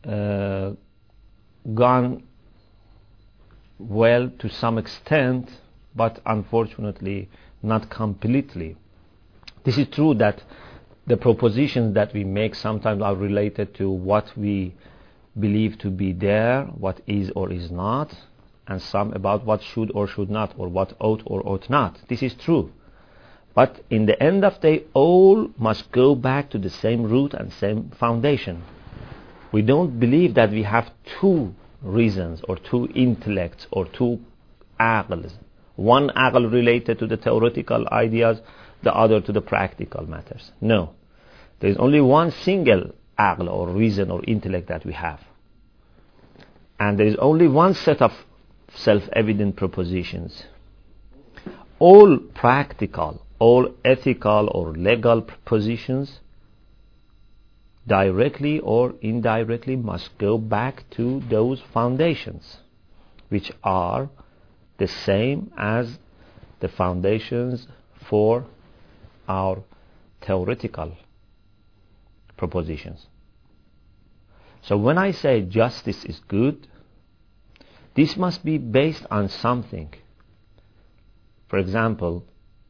uh, gone well to some extent, but unfortunately not completely. This is true that the propositions that we make sometimes are related to what we believe to be there, what is or is not, and some about what should or should not, or what ought or ought not. This is true. But in the end of the day, all must go back to the same root and same foundation. We don't believe that we have two reasons or two intellects or two aqls. One aql related to the theoretical ideas, the other to the practical matters. No. There is only one single aql or reason or intellect that we have. And there is only one set of self-evident propositions. All practical, all ethical or legal positions, directly or indirectly, must go back to those foundations, which are the same as the foundations for our theoretical propositions. So when I say justice is good, this must be based on something. For example,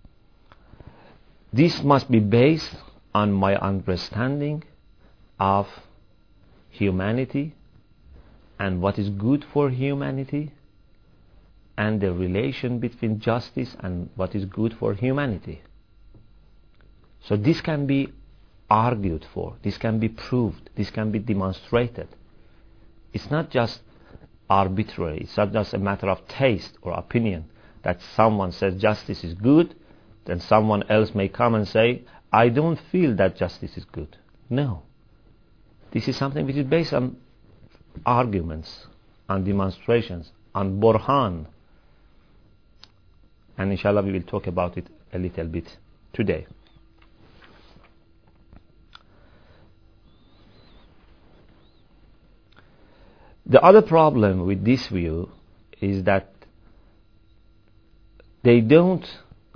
this must be based on my understanding of humanity and what is good for humanity, and the relation between justice and what is good for humanity. So this can be argued for, this can be proved, this can be demonstrated. It's not just arbitrary, it's not just a matter of taste or opinion that someone says justice is good, then someone else may come and say, I don't feel that justice is good. No. This is something which is based on arguments, on demonstrations, on burhan. And inshallah we will talk about it a little bit today. The other problem with this view is that they don't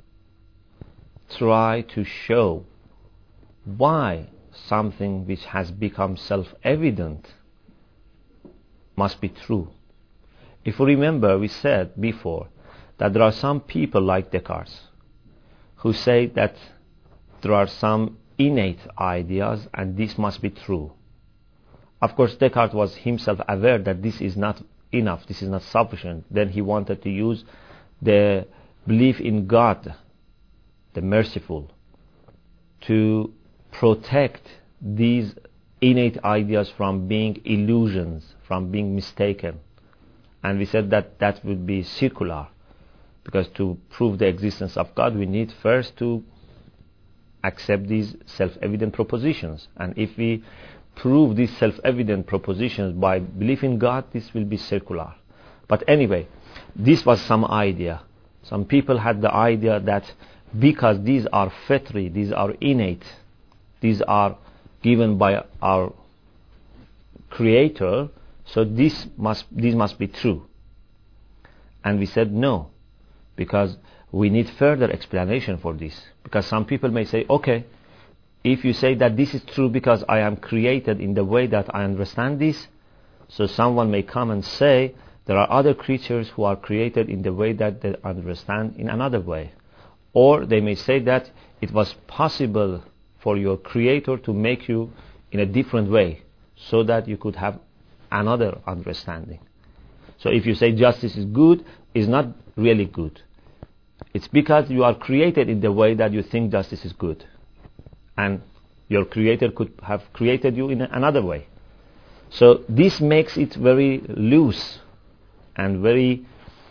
try to show why something which has become self-evident must be true. If you remember, we said before that there are some people like Descartes who say that there are some innate ideas and this must be true. Of course, Descartes was himself aware that this is not enough, this is not sufficient. Then he wanted to use the belief in God, the merciful, to protect these innate ideas from being illusions, from being mistaken. And we said that that would be circular, because to prove the existence of God, we need first to accept these self-evident propositions. And if we prove these self-evident propositions by belief in God, this will be circular. But anyway, this was some idea. Some people had the idea that because these are fitri, these are innate, these are given by our Creator, so these must be true. And we said no, because we need further explanation for this. Because some people may say, okay, if you say that this is true because I am created in the way that I understand this, so someone may come and say there are other creatures who are created in the way that they understand in another way. Or they may say that it was possible for your Creator to make you in a different way so that you could have another understanding. So if you say justice is good, it's not really good. It's because you are created in the way that you think justice is good. And your Creator could have created you in another way. So this makes it very loose and very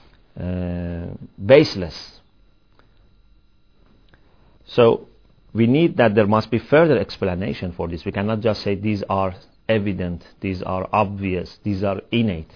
baseless. So we need that there must be further explanation for this. We cannot just say these are evident, these are obvious, these are innate.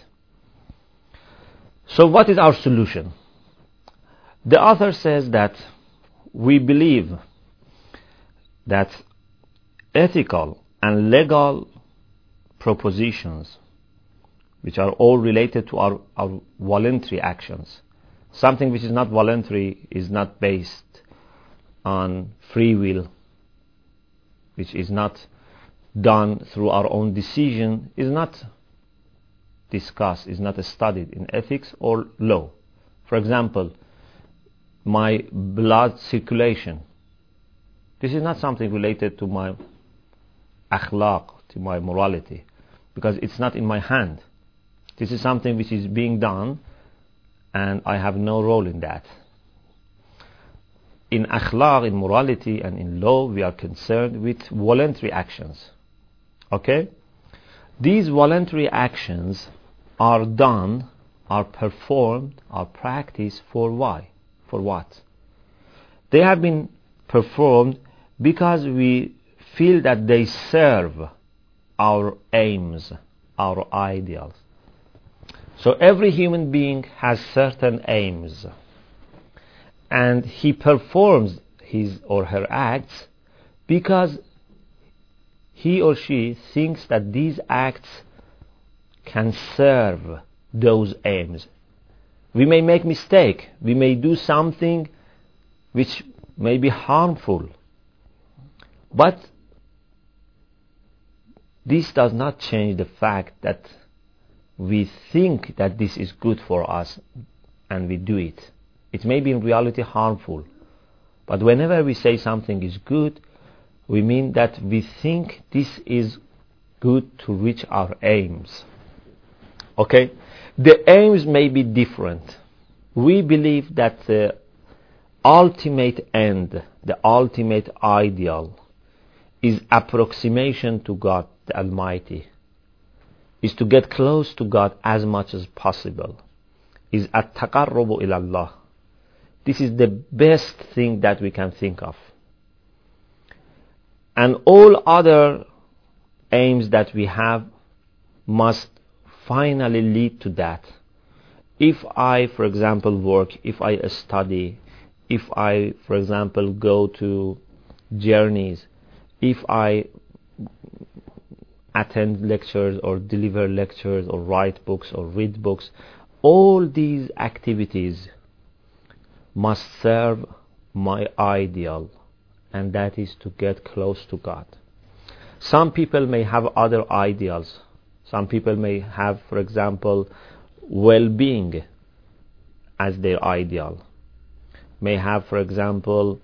So what is our solution? The author says that we believe that ethical and legal propositions, which are all related to our voluntary actions. Something which is not voluntary is not based on free will, which is not done through our own decision is not discussed, is not studied in ethics or law. For example, my blood circulation. This is not something related to my akhlaq, to my morality, because it's not in my hand. This is something which is being done, and I have no role in that. In akhlaq, in morality, and in law, we are concerned with voluntary actions. Okay? These voluntary actions are done, are performed, are practiced for why? For what? They have been performed because we feel that they serve our aims, our ideals. So every human being has certain aims, and he performs his or her acts because he or she thinks that these acts can serve those aims. We may make mistake, we may do something which may be harmful, but this does not change the fact that we think that this is good for us and we do it. It may be in reality harmful, but whenever we say something is good, we mean that we think this is good to reach our aims. Okay? The aims may be different. We believe that the ultimate end, the ultimate ideal, is approximation to God the Almighty, is to get close to God as much as possible, is at-taqarrubu ila Allah. This is the best thing that we can think of. And all other aims that we have must finally lead to that. If I, for example, work, if I study, if I, for example, go to journeys, if I attend lectures or deliver lectures or write books or read books, all these activities must serve my ideal, and that is to get close to God. Some people may have other ideals. Some people may have, for example, well-being as their ideal. May have, for example,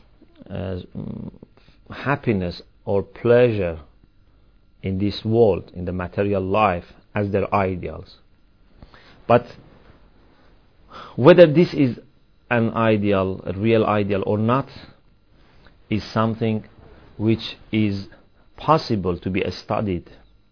happiness or pleasure in this world, in the material life, as their ideals. But whether this is an ideal, a real ideal or not, is something which is possible to be studied.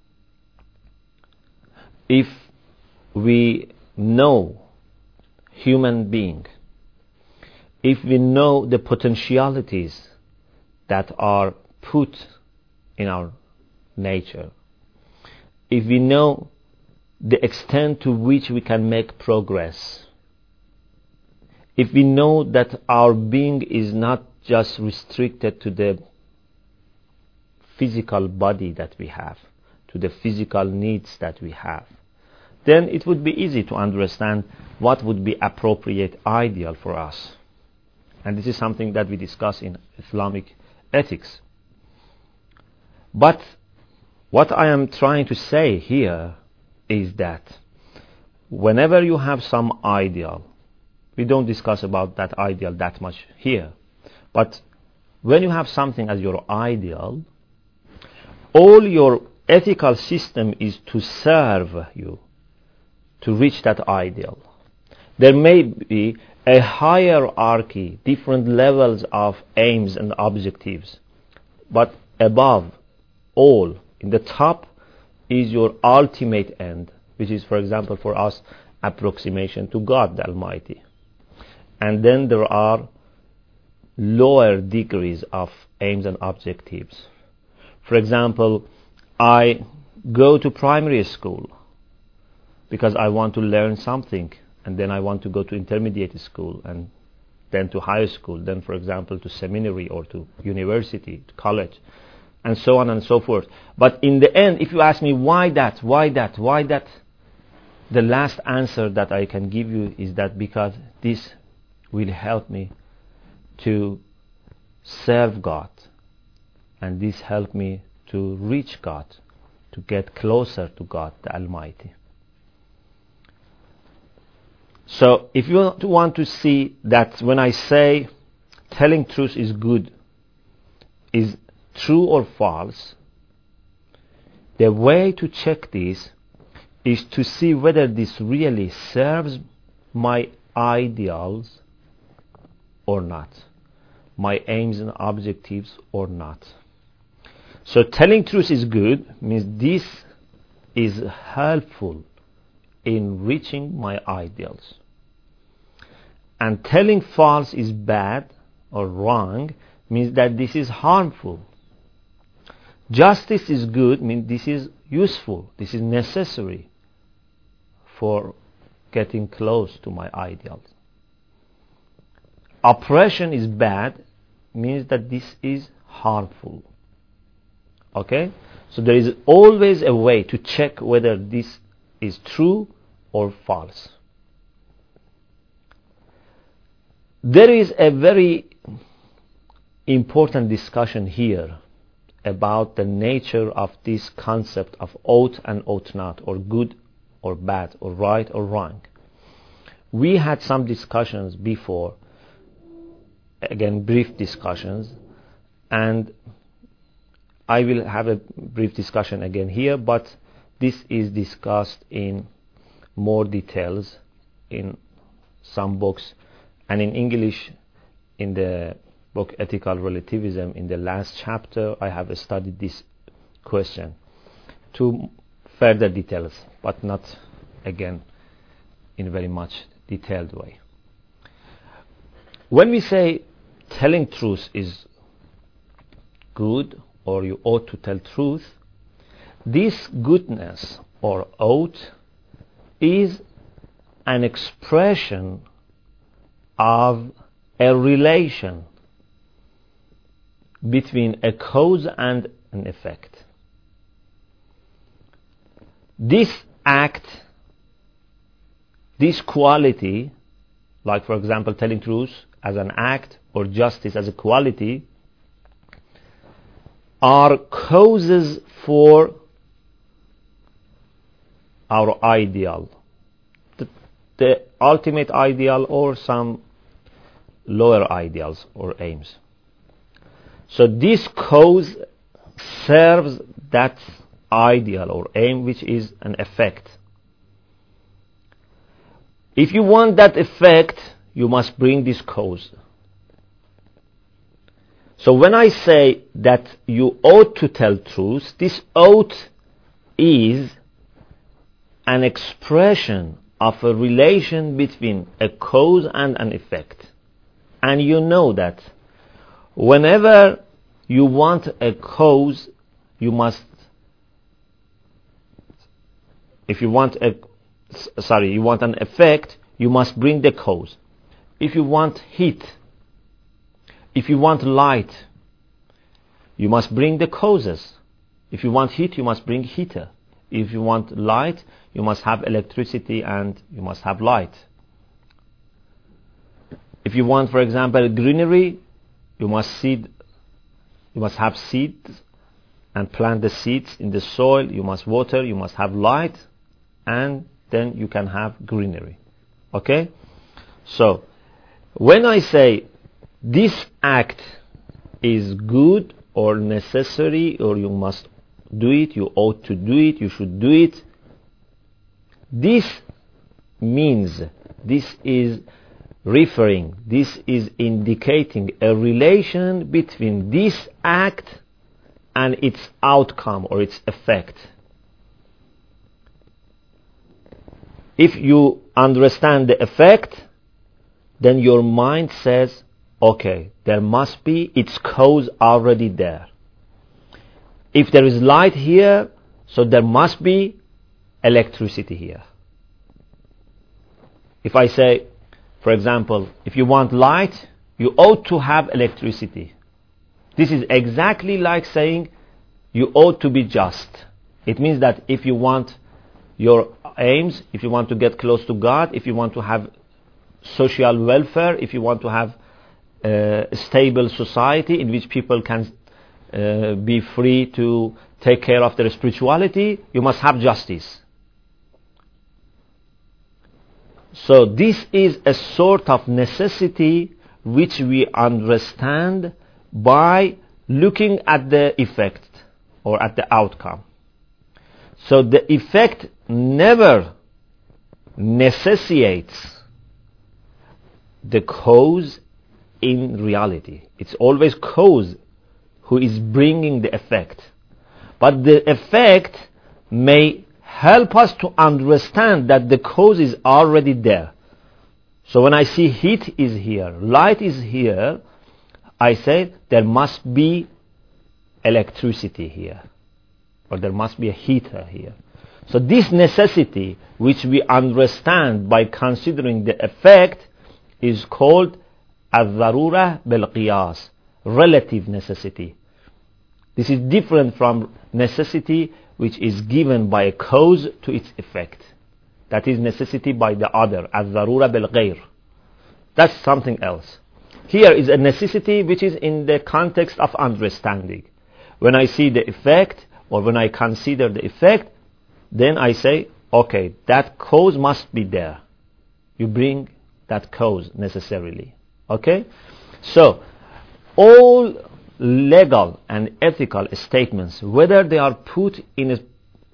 If we know human being, if we know the potentialities that are put in our nature, if we know the extent to which we can make progress, if we know that our being is not just restricted to the physical body that we have, to the physical needs that we have, then it would be easy to understand what would be appropriate ideal for us. And this is something that we discuss in Islamic ethics. But what I am trying to say here is that whenever you have some ideal, we don't discuss about that ideal that much here, but when you have something as your ideal, all your ethical system is to serve you to reach that ideal. There may be a hierarchy, different levels of aims and objectives, but above all, in the top, is your ultimate end, which is, for example, for us, approximation to God the Almighty. And then there are lower degrees of aims and objectives. For example, I go to primary school because I want to learn something, and then I want to go to intermediate school, and then to high school, then, for example, to seminary or to university, to college, and so on and so forth. But in the end, if you ask me why that, the last answer that I can give you is that because this will help me to serve God, and this help me to reach God, to get closer to God, the Almighty. So if you want to see that when I say telling truth is good, is true or false, the way to check this is to see whether this really serves my ideals or not, my aims and objectives or not. So telling truth is good means this is helpful in reaching my ideals. And telling false is bad or wrong means that this is harmful. Justice is good means this is useful, this is necessary for getting close to my ideals. Oppression is bad means that this is harmful. Okay? So there is always a way to check whether this is true or false. There is a very important discussion here about the nature of this concept of ought and ought not, or good or bad, or right or wrong. We had some discussions before, again brief discussions, and I will have a brief discussion again here, but this is discussed in more details in some books, and in English in the book Ethical Relativism, in the last chapter I have studied this question to further details, but not again in very much detailed way. When we say telling truth is good, or you ought to tell truth, this goodness or ought is an expression of a relation between a cause and an effect. This act, this quality, like for example telling truth as an act or justice as a quality, are causes for our ideal, the ultimate ideal or some lower ideals or aims. So this cause serves that ideal or aim, which is an effect. If you want that effect, you must bring this cause. So when I say that you ought to tell truth, this ought is an expression of a relation between a cause and an effect. And you know that whenever you want a cause, you must, if you want you want an effect, you must bring the cause. If you want heat, if you want light, you must bring the causes. If you want heat, you must bring heater. If you want light, you must have electricity and you must have light. If you want, for example, greenery, you must have seeds and plant the seeds in the soil. You must water, you must have light, and then you can have greenery. Okay? So, when I say this act is good or necessary, or you must do it, you ought to do it, you should do it, this means, this is referring, this is indicating a relation between this act and its outcome or its effect. If you understand the effect, then your mind says, okay, there must be its cause already there. If there is light here, so there must be electricity here. If I say, for example, if you want light, you ought to have electricity. This is exactly like saying you ought to be just. It means that if you want your aims, if you want to get close to God, if you want to have social welfare, if you want to have a stable society in which people can be free to take care of their spirituality, you must have justice. So this is a sort of necessity which we understand by looking at the effect or at the outcome. So the effect never necessitates the cause in reality. It's always cause who is bringing the effect. But the effect may help us to understand that the cause is already there. So when I see heat is here, light is here, I say there must be electricity here, or there must be a heater here. So this necessity, which we understand by considering the effect, is called al-darura bil-qiyas, relative necessity. This is different from necessity which is given by a cause to its effect. That is necessity by the other, al-darura bil-ghayr. That's something else. Here is a necessity which is in the context of understanding. When I see the effect, or when I consider the effect, then I say, okay, that cause must be there. You bring that cause necessarily. Okay? So, all legal and ethical statements, whether they are put in a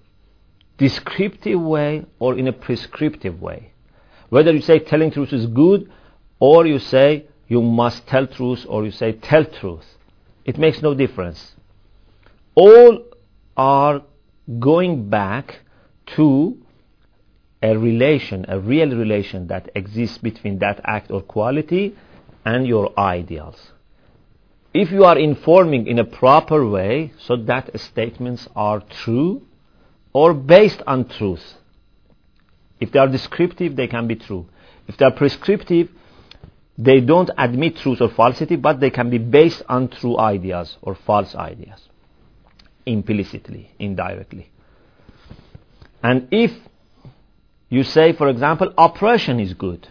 descriptive way or in a prescriptive way, whether you say telling truth is good, or you say you must tell truth, or you say tell truth, it makes no difference. All are going back to a relation, a real relation that exists between that act or quality and your ideals. If you are informing in a proper way, so that statements are true or based on truth. If they are descriptive, they can be true. If they are prescriptive, they don't admit truth or falsity, but they can be based on true ideas or false ideas, implicitly, indirectly. And if you say, for example, oppression is good,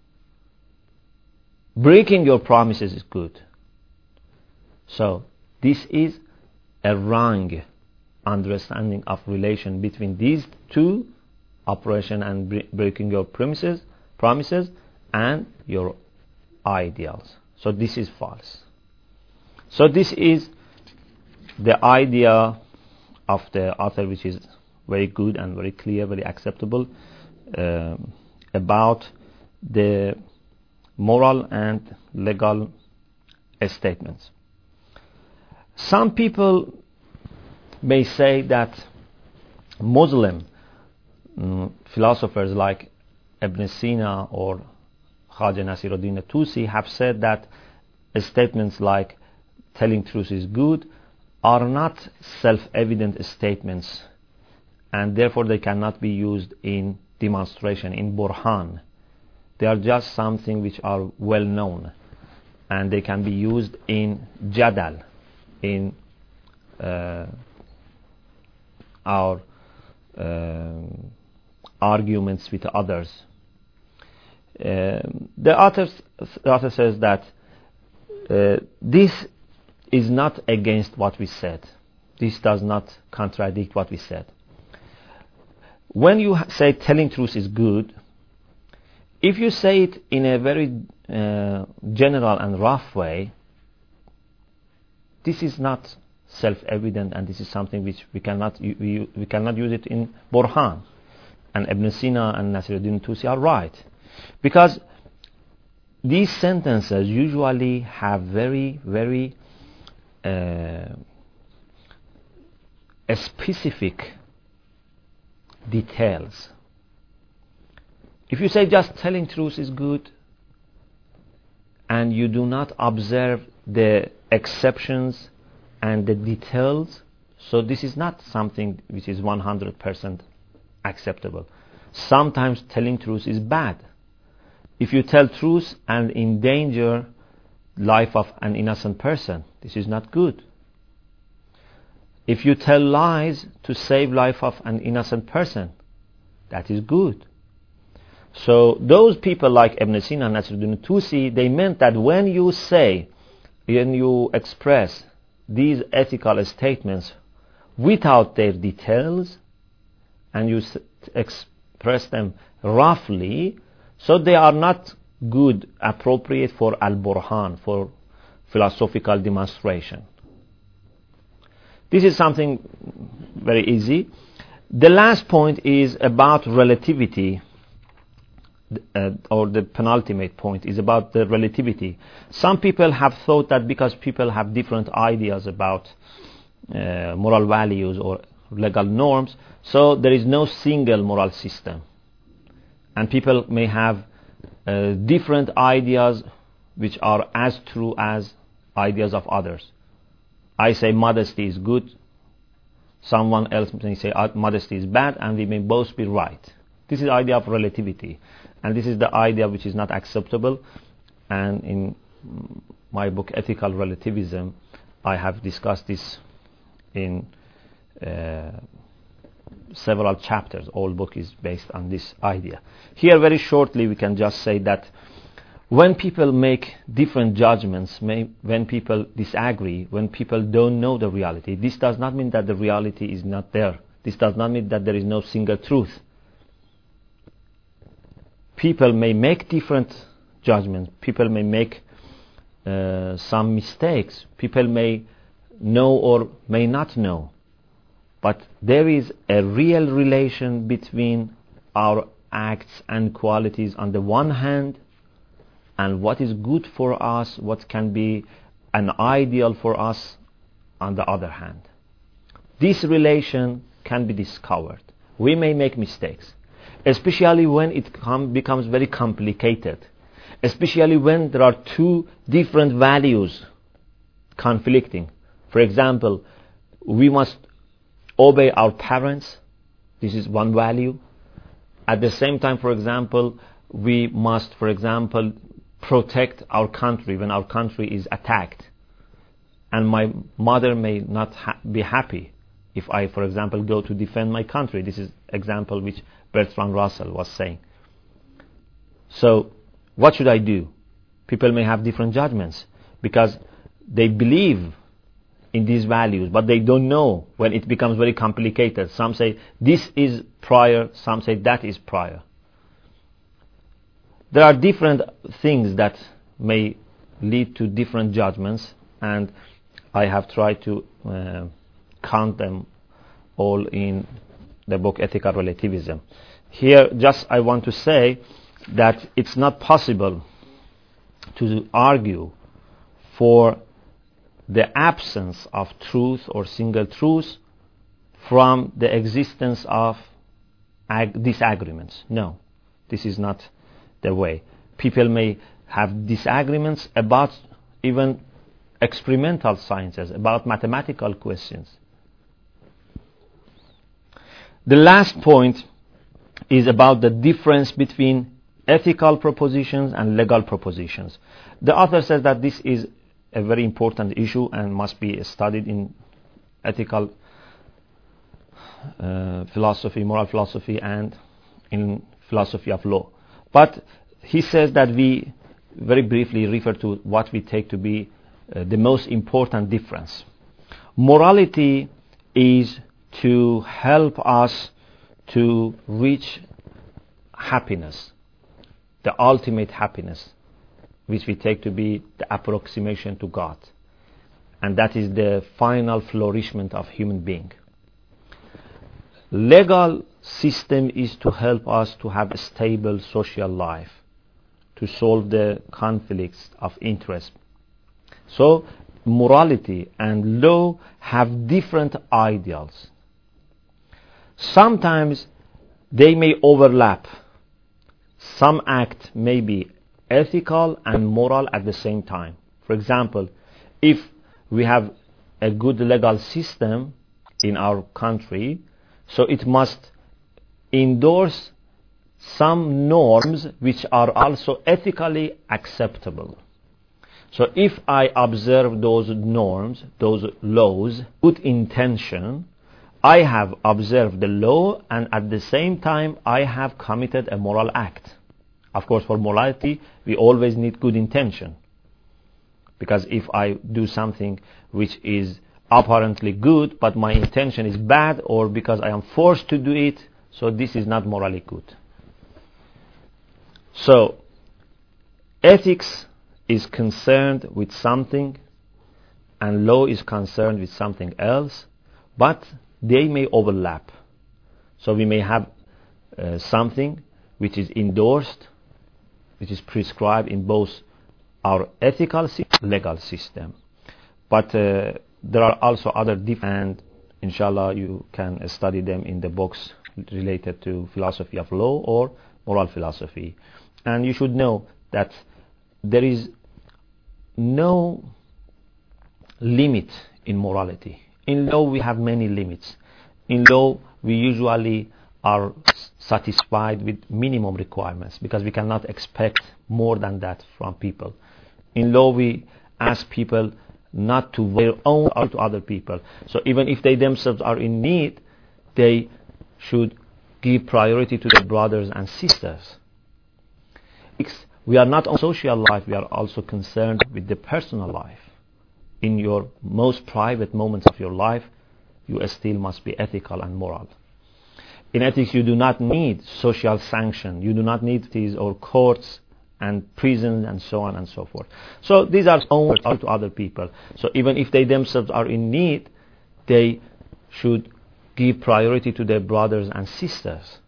breaking your promises is good, so this is a wrong understanding of relation between these two, oppression and breaking your promises, and your ideals. So this is false. So this is the idea of the author, which is very good and very clear, very acceptable, about the moral and legal statements. Some people may say that Muslim philosophers like Ibn Sina or Khaja Nasiruddin Tusi have said that statements like telling truth is good are not self-evident statements, and therefore they cannot be used in demonstration, in burhan. They are just something which are well known, and they can be used in jadal, in our arguments with others. The author says that this is not against what we said. This does not contradict what we said. When you say telling truth is good, if you say it in a very general and rough way, this is not self-evident, and this is something which we cannot use it in burhan. And Ibn Sina and Nasiruddin Tusi are right, because these sentences usually have very, very specific details. If you say just telling truth is good, and you do not observe the exceptions and the details, so this is not something which is 100% acceptable. Sometimes telling truth is bad. If you tell truth and endanger life of an innocent person, this is not good. If you tell lies to save life of an innocent person, that is good. So those people like Ibn Sina and Nasiruddin Tusi, they meant that when you say, when you express these ethical statements without their details, and you express them roughly, so they are not good, appropriate for al-Burhan, for philosophical demonstration. This is something very easy. The last point is about relativity, or the penultimate point is about the relativity. Some people have thought that because people have different ideas about moral values or legal norms, so there is no single moral system. And people may have different ideas which are as true as ideas of others. I say modesty is good, someone else may say modesty is bad, and we may both be right. This is the idea of relativity, and this is the idea which is not acceptable. And in my book Ethical Relativism, I have discussed this in several chapters. All book is based on this idea. Here, very shortly, we can just say that when people make different judgments, when people disagree, when people don't know the reality, this does not mean that the reality is not there. This does not mean that there is no single truth. People may make different judgments. People may make some mistakes. People may know or may not know. But there is a real relation between our acts and qualities on the one hand, and what is good for us, what can be an ideal for us on the other hand. This relation can be discovered. We may make mistakes, especially when it becomes very complicated, especially when there are two different values conflicting. For example, we must obey our parents. This is one value. At the same time, for example, we must, for example, protect our country when our country is attacked. And my mother may not be happy if I, for example, go to defend my country. This is example which Bertrand Russell was saying. So, what should I do? People may have different judgments because they believe in these values, but they don't know when it becomes very complicated. Some say this is prior, some say that is prior. There are different things that may lead to different judgments, and I have tried to count them all in the book Ethical Relativism. Here, just I want to say that it's not possible to argue for the absence of truth or single truth from the existence of disagreements. No, this is not the way. People may have disagreements about even experimental sciences, about mathematical questions. The last point is about the difference between ethical propositions and legal propositions. The author says that this is a very important issue and must be studied in ethical philosophy, moral philosophy, and in philosophy of law. But he says that we very briefly refer to what we take to be the most important difference. Morality is to help us to reach happiness, the ultimate happiness, which we take to be the approximation to God. And that is the final flourishment of human being. Legal system is to help us to have a stable social life, to solve the conflicts of interest. So morality and law have different ideals. Sometimes they may overlap. Some act may be ethical and moral at the same time. For example, if we have a good legal system in our country, so it must endorse some norms which are also ethically acceptable. So if I observe those norms, those laws, with intention, I have observed the law, and at the same time I have committed a moral act. Of course, for morality, we always need good intention. Because if I do something which is apparently good, but my intention is bad, or because I am forced to do it, so this is not morally good. So, ethics is concerned with something, and law is concerned with something else, but they may overlap. So we may have something which is endorsed, which is prescribed in both our ethical legal system. But there are also other different, and inshallah you can study them in the books related to philosophy of law or moral philosophy. And you should know that there is no limit in morality. In law we have many limits. In law we usually are satisfied with minimum requirements because we cannot expect more than that from people. In law we ask people not to their own or to other people. So even if they themselves are in need, they should give priority to their brothers and sisters. We are not on social life, we are also concerned with the personal life. In your most private moments of your life, you still must be ethical and moral. In ethics, you do not need social sanction. You do not need these or courts and prisons and so on and so forth. So these are owned to other people. So even if they themselves are in need, they should give priority to their brothers and sisters.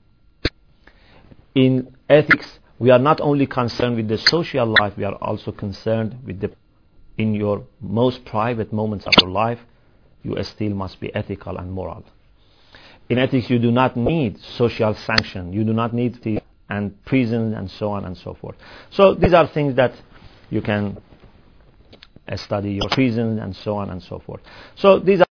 In ethics, we are not only concerned with the social life, we are also concerned with the in your most private moments of your life, you still must be ethical and moral. In ethics, you do not need social sanction. You do not need the and prison and so on and so forth. So these are things that you can study, your prison and so on and so forth. So these are